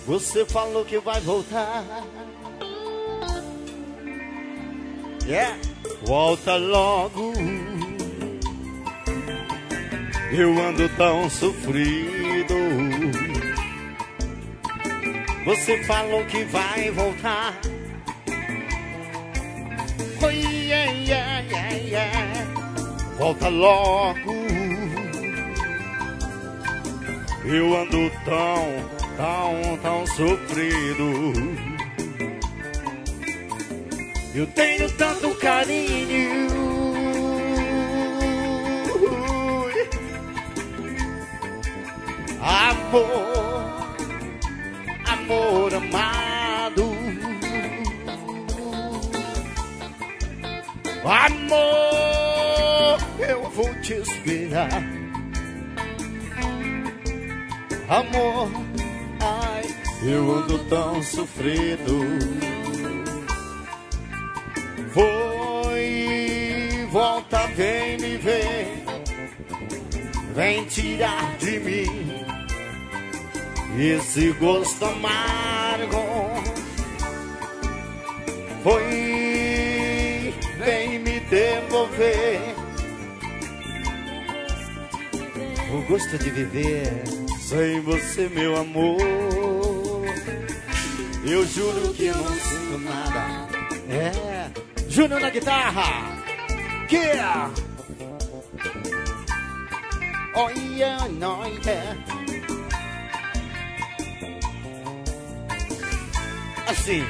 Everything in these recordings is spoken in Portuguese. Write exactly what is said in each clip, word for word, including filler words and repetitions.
Você falou que vai voltar. Yeah. Volta logo. Eu ando tão sofrido. Você falou que vai voltar. Oh, yeah, yeah, yeah, yeah. Volta logo. Eu ando tão, tão, tão sofrido. Eu tenho tanto carinho. Amor, amor amado. Amor, eu vou te esperar. Amor, ai, eu ando tão sofrido. Foi, volta, vem me ver. Vem tirar de mim esse gosto amargo. Foi, vem me devolver o gosto de viver sem você, meu amor. Eu juro que não sinto nada. É, Júnior na guitarra. Yeah. Oh yeah, no yeah. Assim,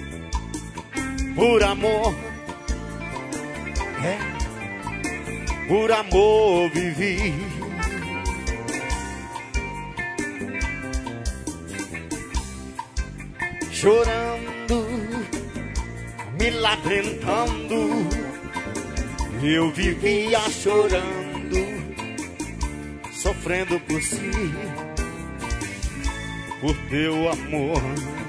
por amor, é, por amor vivi. Chorando, me lamentando, eu vivia chorando, sofrendo por si, por teu amor.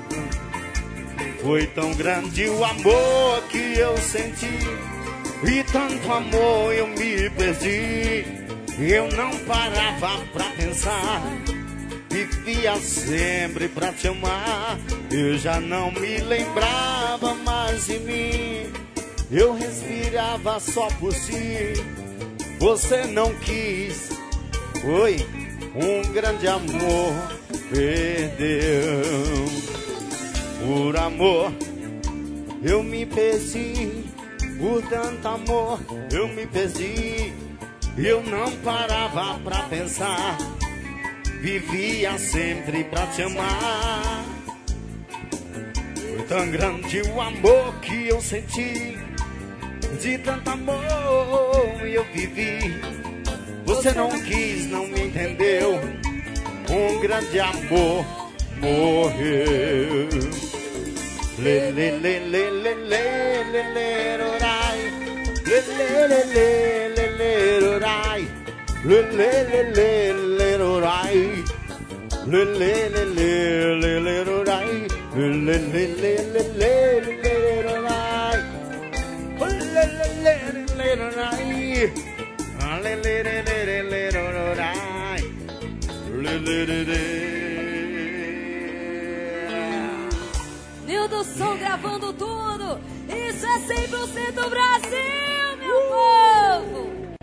Foi tão grande o amor que eu senti, e tanto amor eu me perdi. Eu não parava pra pensar, vivia sempre pra te amar. Eu já não me lembrava mais de mim, eu respirava só por si. Você não quis, foi um grande amor, perdeu. Por amor eu me perdi, por tanto amor eu me perdi. Eu não parava pra pensar, vivia sempre pra te amar. Foi tão grande o amor que eu senti, de tanto amor eu vivi. Você não quis, não me entendeu, um grande amor morreu. Le le le le le le le le rorai, le le le le le le rorai, le le le le le rorai, le le le le le le rorai, le le le le le le le rorai, le le le le rorai, le le le le le rorai, le le le le. Nildo Som gravando tudo. Isso é cem por cento Brasil.